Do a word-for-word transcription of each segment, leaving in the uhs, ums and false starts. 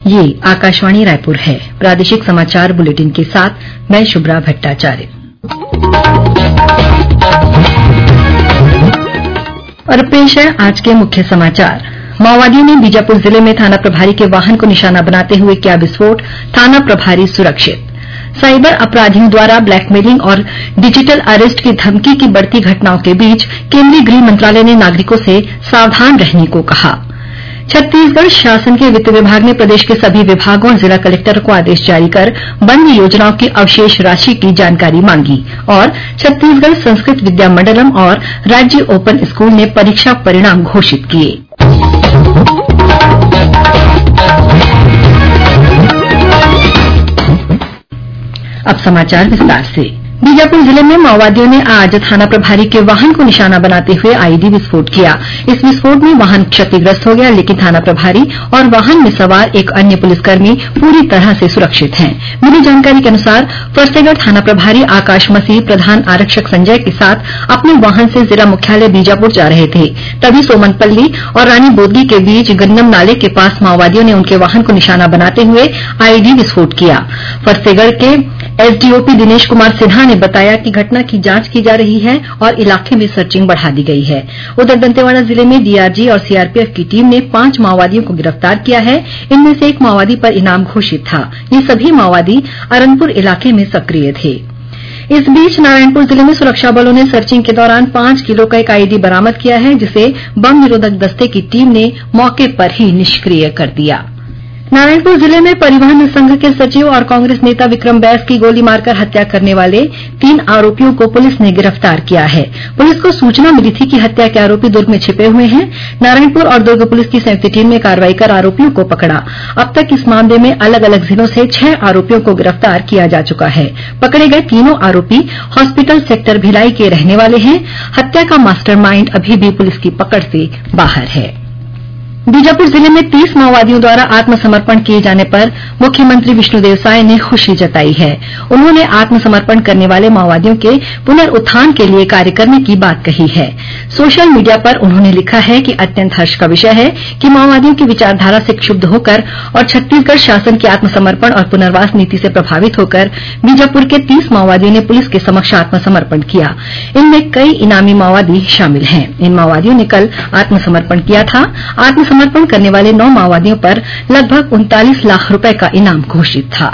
ये आकाशवाणी रायपुर है। प्रादेशिक समाचार बुलेटिन के साथ मैं शुभ्रा भट्टाचार्य। और पेश है आज के मुख्य समाचार। माओवादियों ने बीजापुर जिले में थाना प्रभारी के वाहन को निशाना बनाते हुए किया विस्फोट, थाना प्रभारी सुरक्षित। साइबर अपराधियों द्वारा ब्लैकमेलिंग और डिजिटल अरेस्ट की धमकी की बढ़ती घटनाओं के बीच केंद्रीय गृह मंत्रालय ने नागरिकों से सावधान रहने को कहा। छत्तीसगढ़ शासन के वित्त विभाग ने प्रदेश के सभी विभागों और जिला कलेक्टरों को आदेश जारी कर बंद योजनाओं की अवशेष राशि की जानकारी मांगी। और छत्तीसगढ़ संस्कृत विद्या मंडलम और राज्य ओपन स्कूल ने परीक्षा परिणाम घोषित किए। अब समाचार विस्तार से। बीजापुर जिले में माओवादियों ने आज थाना प्रभारी के वाहन को निशाना बनाते हुए आईईडी विस्फोट किया। इस विस्फोट में वाहन क्षतिग्रस्त हो गया, लेकिन थाना प्रभारी और वाहन में सवार एक अन्य पुलिसकर्मी पूरी तरह से सुरक्षित हैं। मिली जानकारी के अनुसार फरसेगढ़ थाना प्रभारी आकाश मसीह प्रधान आरक्षक संजय के साथ अपने वाहन से जिला मुख्यालय बीजापुर जा रहे थे। तभी सोमनपल्ली और रानी बोदली के बीच गन्नम नाले के पास माओवादियों ने उनके वाहन को निशाना बनाते हुए आईईडी विस्फोट किया। फरसेगढ़ के एसडीओपी दिनेश कुमार सिन्हा ने बताया कि घटना की जांच की जा रही है और इलाके में सर्चिंग बढ़ा दी गई है। उधर दंतेवाड़ा जिले में डीआरजी और सीआरपीएफ की टीम ने पांच माओवादियों को गिरफ्तार किया है। इनमें से एक माओवादी पर इनाम घोषित था। ये सभी माओवादी अरनपुर इलाके में सक्रिय थे। इस बीच नारायणपुर जिले में सुरक्षा बलों ने सर्चिंग के दौरान पांच किलो का एक आईईडी बरामद किया है, जिसे बम निरोधक दस्ते की टीम ने मौके पर ही निष्क्रिय कर दिया। नारायणपुर जिले में परिवहन संघ के सचिव और कांग्रेस नेता विक्रम बैस की गोली मारकर हत्या करने वाले तीन आरोपियों को पुलिस ने गिरफ्तार किया है। पुलिस को सूचना मिली थी कि हत्या के आरोपी दुर्ग में छिपे हुए हैं। नारायणपुर और दुर्ग पुलिस की संयुक्त टीम ने कार्रवाई कर आरोपियों को पकड़ा। अब तक इस मामले में अलग अलग जिलों से छह आरोपियों को गिरफ्तार किया जा चुका है। पकड़े गए तीनों आरोपी हॉस्पिटल सेक्टर भिलाई के रहने वाले हैं। हत्या का मास्टरमाइंड अभी भी पुलिस की पकड़ से बाहर है। बीजापुर जिले में तीस माओवादियों द्वारा आत्मसमर्पण किए जाने पर मुख्यमंत्री विष्णुदेव साय ने खुशी जताई है। उन्होंने आत्मसमर्पण करने वाले माओवादियों के पुनरुत्थान के लिए कार्य करने की बात कही है। सोशल मीडिया पर उन्होंने लिखा है कि अत्यंत हर्ष का विषय है कि माओवादियों की विचारधारा से क्षुब्ध होकर और छत्तीसगढ़ शासन की आत्मसमर्पण और पुनर्वास नीति से प्रभावित होकर बीजापुर के तीस माओवादियों ने पुलिस के समक्ष आत्मसमर्पण किया। इनमें कई इनामी माओवादी शामिल हैं। इन माओवादियों ने कल आत्मसमर्पण किया था। समर्पण करने वाले नौ माओवादियों पर लगभग उनतालीस लाख रुपए का इनाम घोषित था।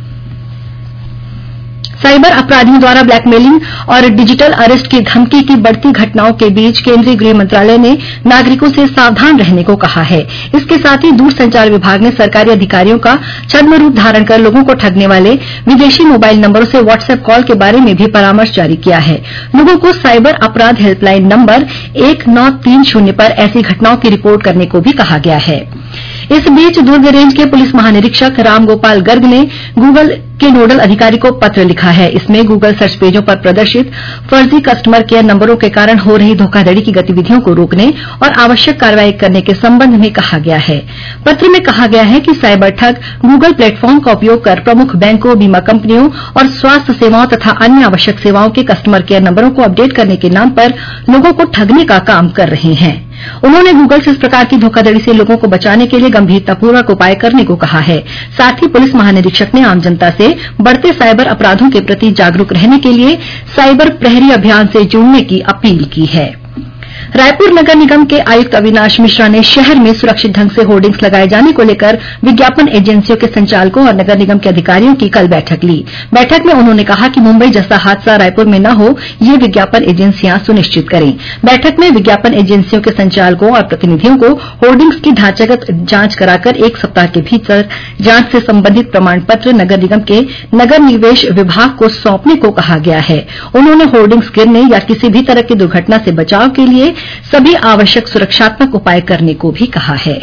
साइबर अपराधियों द्वारा ब्लैकमेलिंग और डिजिटल अरेस्ट की धमकी की बढ़ती घटनाओं के बीच केंद्रीय गृह मंत्रालय ने नागरिकों से सावधान रहने को कहा है। इसके साथ ही दूरसंचार विभाग ने सरकारी अधिकारियों का छद्म रूप धारण कर लोगों को ठगने वाले विदेशी मोबाइल नंबरों से व्हाट्सएप कॉल के बारे में भी परामर्श जारी किया है। लोगों को साइबर अपराध हेल्पलाइन नंबर एक नौ तीन शून्य पर ऐसी घटनाओं की रिपोर्ट करने को भी कहा गया है। इस बीच दुर्ग रेंज के पुलिस महानिरीक्षक रामगोपाल गर्ग ने गूगल के नोडल अधिकारी को पत्र लिखा है। इसमें गूगल सर्च पेजों पर प्रदर्शित फर्जी कस्टमर केयर नंबरों के कारण हो रही धोखाधड़ी की गतिविधियों को रोकने और आवश्यक कार्रवाई करने के संबंध में कहा गया है। पत्र में कहा गया है कि साइबर ठग गूगल प्लेटफॉर्म का उपयोग कर प्रमुख बैंकों, बीमा कंपनियों और स्वास्थ्य सेवाओं तथा अन्य आवश्यक सेवाओं के कस्टमर केयर नंबरों को अपडेट करने के नाम पर लोगों को ठगने का काम कर रहे हैं। उन्होंने गूगल से इस प्रकार की धोखाधड़ी से लोगों को बचाने के लिए गंभीरतापूर्वक उपाय करने को कहा है। साथ ही पुलिस महानिरीक्षक ने आम जनता से बढ़ते साइबर अपराधों के प्रति जागरूक रहने के लिए साइबर प्रहरी अभियान से जुड़ने की अपील की है। रायपुर नगर निगम के आयुक्त अविनाश मिश्रा ने शहर में सुरक्षित ढंग से होर्डिंग्स लगाए जाने को लेकर विज्ञापन एजेंसियों के संचालकों और नगर निगम के अधिकारियों की कल बैठक ली। बैठक में उन्होंने कहा कि मुंबई जैसा हादसा रायपुर में न हो, ये विज्ञापन एजेंसियां सुनिश्चित करें। बैठक में विज्ञापन एजेंसियों के संचालकों और प्रतिनिधियों को होर्डिंग्स की ढांचागत जांच कराकर एक सप्ताह के भीतर जांच से संबंधित प्रमाण पत्र नगर निगम के नगर निवेश विभाग को सौंपने को कहा गया है। उन्होंने होर्डिंग्स गिरने या किसी भी तरह की दुर्घटना से बचाव के लिए सभी आवश्यक सुरक्षात्मक उपाय करने को भी कहा है।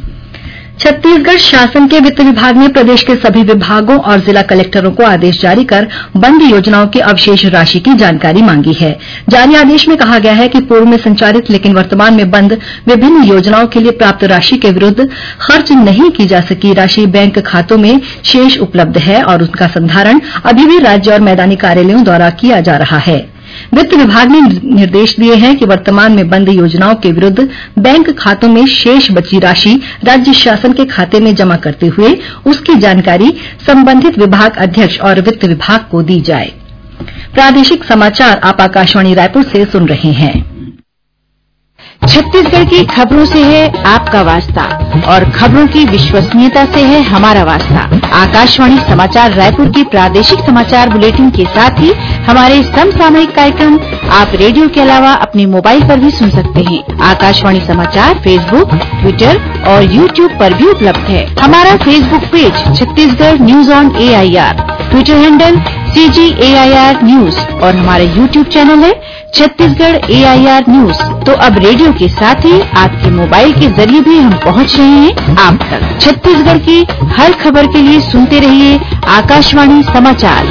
छत्तीसगढ़ शासन के वित्त विभाग ने प्रदेश के सभी विभागों और जिला कलेक्टरों को आदेश जारी कर बंद योजनाओं की अवशेष राशि की जानकारी मांगी है। जारी आदेश में कहा गया है कि पूर्व में संचालित लेकिन वर्तमान में बंद विभिन्न योजनाओं के लिए प्राप्त राशि के विरुद्ध खर्च नहीं की जा सकी राशि बैंक खातों में शेष उपलब्ध है और उनका संधारण अभी भी राज्य और मैदानी कार्यालयों द्वारा किया जा रहा है। वित्त विभाग ने निर्देश दिए हैं कि वर्तमान में बंद योजनाओं के विरुद्ध बैंक खातों में शेष बची राशि राज्य शासन के खाते में जमा करते हुए उसकी जानकारी संबंधित विभाग अध्यक्ष और वित्त विभाग को दी जाए। प्रादेशिक समाचार आप आकाशवाणी रायपुर से सुन रहे हैं। छत्तीसगढ़ की खबरों से है आपका वास्ता और खबरों की विश्वसनीयता से है हमारा वास्ता। आकाशवाणी समाचार रायपुर के प्रादेशिक समाचार बुलेटिन के साथ ही हमारे समसामयिक कार्यक्रम आप रेडियो के अलावा अपने मोबाइल पर भी सुन सकते हैं। आकाशवाणी समाचार फेसबुक, ट्विटर और यूट्यूब पर भी उपलब्ध है। हमारा Facebook page Chhattisgarh news on A I R, Twitter handle C G A I R news और हमारा यूट्यूब चैनल है Chhattisgarh A I R news. तो अब रेडियो के साथ ही आपके मोबाइल के जरिए भी हम पहुंच रहे हैं आप तक। छत्तीसगढ़ की हर खबर के लिए सुनते रहिए आकाशवाणी समाचार।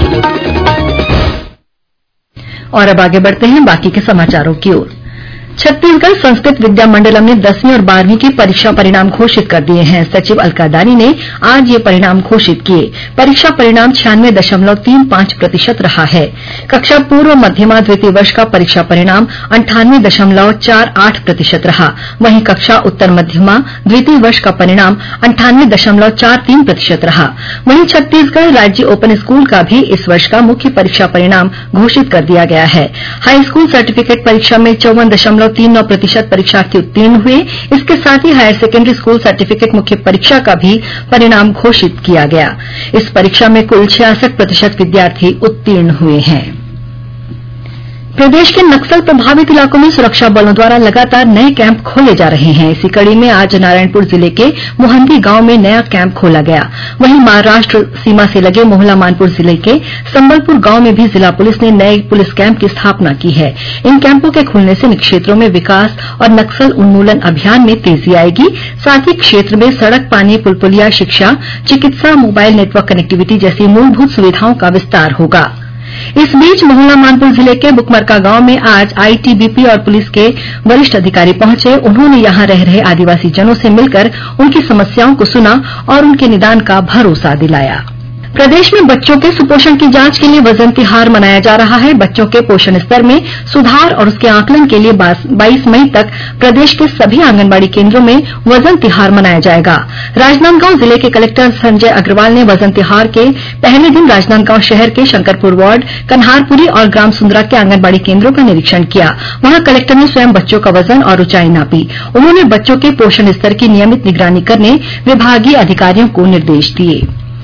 और अब आगे बढ़ते हैं बाकी के समाचारों की ओर। छत्तीसगढ़ संस्कृत विद्या मंडलम ने दसवीं और बारहवीं की परीक्षा परिणाम घोषित कर दिए हैं। सचिव अलका दानी ने आज ये परिणाम घोषित किए। परीक्षा परिणाम छियानवे दशमलव तीन पांच प्रतिशत रहा है। कक्षा पूर्व मध्यमा द्वितीय वर्ष का परीक्षा परिणाम अंठानवे दशमलव चार आठ प्रतिशत रहा। वहीं कक्षा उत्तर मध्यमा द्वितीय वर्ष का परिणाम अंठानवे दशमलव चार तीन प्रतिशत रहा। वहीं छत्तीसगढ़ राज्य ओपन स्कूल का भी इस वर्ष का मुख्य परीक्षा परिणाम घोषित कर दिया गया है। हाईस्कूल सर्टिफिकेट परीक्षा में चौवन दशमलव तीन नौ प्रतिशत परीक्षार्थी उत्तीर्ण हुए। इसके साथ ही हायर सेकेंडरी स्कूल सर्टिफिकेट मुख्य परीक्षा का भी परिणाम घोषित किया गया। इस परीक्षा में कुल छियासठ प्रतिशत विद्यार्थी उत्तीर्ण हुए हैं। प्रदेश के नक्सल प्रभावित इलाकों में सुरक्षा बलों द्वारा लगातार नए कैंप खोले जा रहे हैं। इसी कड़ी में आज नारायणपुर जिले के मोहंदी गांव में नया कैंप खोला गया। वहीं महाराष्ट्र सीमा से लगे मोहला मानपुर जिले के संबलपुर गांव में भी जिला पुलिस ने नए पुलिस कैंप की स्थापना की है। इन कैंपों के खुलने से इन क्षेत्रों में विकास और नक्सल उन्मूलन अभियान में तेजी आएगी। साथ ही क्षेत्र में सड़क, पानी, पुल पुलिया, शिक्षा, चिकित्सा, मोबाइल नेटवर्क कनेक्टिविटी जैसी मूलभूत सुविधाओं का विस्तार होगा। इस बीच मोहला मानपुर जिले के बुकमरका गांव में आज आईटीबीपी और पुलिस के वरिष्ठ अधिकारी पहुंचे। उन्होंने यहां रह रहे आदिवासी जनों से मिलकर उनकी समस्याओं को सुना और उनके निदान का भरोसा दिलाया। प्रदेश में बच्चों के सुपोषण की जांच के लिए वजन तिहार मनाया जा रहा है। बच्चों के पोषण स्तर में सुधार और उसके आकलन के लिए बाईस मई तक प्रदेश के सभी आंगनबाड़ी केंद्रों में वजन तिहार मनाया जाएगा। राजनांदगांव जिले के कलेक्टर संजय अग्रवाल ने वजन तिहार के पहले दिन राजनांदगांव शहर के शंकरपुर वार्ड, कन्हारपुरी और ग्राम सुंदरा के आंगनबाड़ी केंद्रों का निरीक्षण किया। वहां कलेक्टर ने स्वयं बच्चों का वजन और ऊंचाई नापी। उन्होंने बच्चों के पोषण स्तर की नियमित निगरानी करने विभागीय अधिकारियों को निर्देश दिए।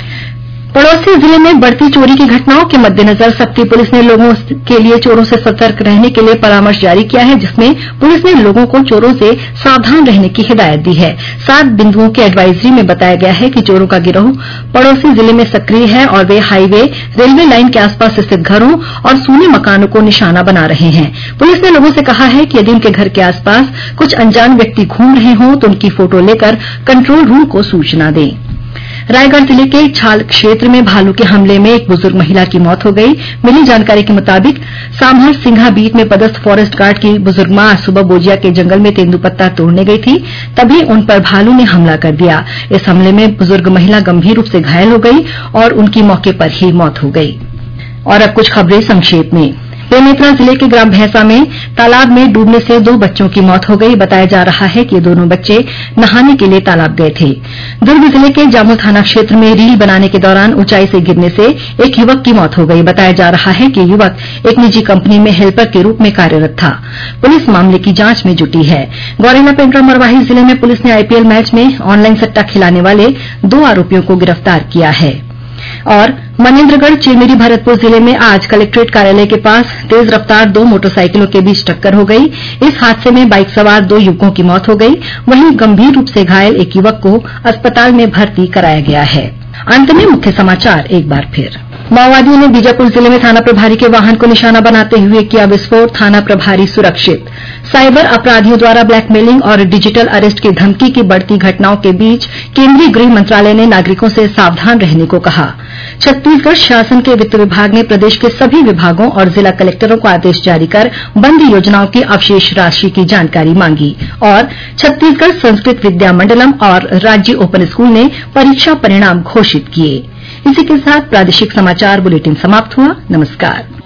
पड़ोसी जिले में बढ़ती चोरी की घटनाओं के मद्देनजर सप्ती पुलिस ने लोगों के लिए चोरों से सतर्क रहने के लिए परामर्श जारी किया है, जिसमें पुलिस ने लोगों को चोरों से सावधान रहने की हिदायत दी है। सात बिंदुओं की एडवाइजरी में बताया गया है कि चोरों का गिरोह पड़ोसी जिले में सक्रिय है और वे हाईवे, रेलवे लाइन के आसपास स्थित घरों और सूने मकानों को निशाना बना रहे हैं। पुलिस ने लोगों से कहा है कि यदि उनके घर के आसपास कुछ अनजान व्यक्ति घूम रहे हों तो उनकी फोटो लेकर कंट्रोल रूम को सूचना दें। रायगढ़ जिले के छाल क्षेत्र में भालू के हमले में एक बुजुर्ग महिला की मौत हो गई। मिली जानकारी के मुताबिक सामहर सिंघा बीट में पदस्थ फॉरेस्ट गार्ड की बुजुर्ग मां आज सुबह बोजिया के जंगल में तेंदुपत्ता तोड़ने गई थी, तभी उन पर भालू ने हमला कर दिया। इस हमले में बुजुर्ग महिला गंभीर रूप से घायल हो गई और उनकी मौके पर ही मौत हो गई। और अब कुछ खबरें संक्षेप में। बेमेतरा जिले के ग्राम भैंसा में तालाब में डूबने से दो बच्चों की मौत हो गई। बताया जा रहा है कि ये दोनों बच्चे नहाने के लिए तालाब गए थे। दुर्ग जिले के जामुल थाना क्षेत्र में रील बनाने के दौरान ऊंचाई से गिरने से एक युवक की मौत हो गई। बताया जा रहा है कि युवक एक निजी कंपनी में हेल्पर के रूप में कार्यरत था। पुलिस मामले की जांच में जुटी है। गौरेला पेंड्रा मरवाही जिले में पुलिस ने आईपीएल मैच में ऑनलाइन सट्टा खिलाने वाले दो आरोपियों को गिरफ्तार किया है। और मनेन्द्रगढ़ चिरमिरी भरतपुर जिले में आज कलेक्ट्रेट कार्यालय के पास तेज रफ्तार दो मोटरसाइकिलों के बीच टक्कर हो गई। इस हादसे में बाइक सवार दो युवकों की मौत हो गई। वहीं गंभीर रूप से घायल एक युवक को अस्पताल में भर्ती कराया गया है। अंत में मुख्य समाचार एक बार फिर। माओवादियों ने बीजापुर जिले में थाना प्रभारी के वाहन को निशाना बनाते हुए किया विस्फोट, थाना प्रभारी सुरक्षित। साइबर अपराधियों द्वारा ब्लैकमेलिंग और डिजिटल अरेस्ट की धमकी की बढ़ती घटनाओं के बीच केंद्रीय गृह मंत्रालय ने नागरिकों से सावधान रहने को कहा। छत्तीसगढ़ शासन के वित्त विभाग ने प्रदेश के सभी विभागों और जिला कलेक्टरों को आदेश जारी कर बंद योजनाओं की अवशेष राशि की जानकारी मांगी। और छत्तीसगढ़ संस्कृत विद्या मंडलम और राज्य ओपन स्कूल ने परीक्षा परिणाम घोषित किए। इसी के साथ प्रादेशिक समाचार बुलेटिन समाप्त हुआ। नमस्कार।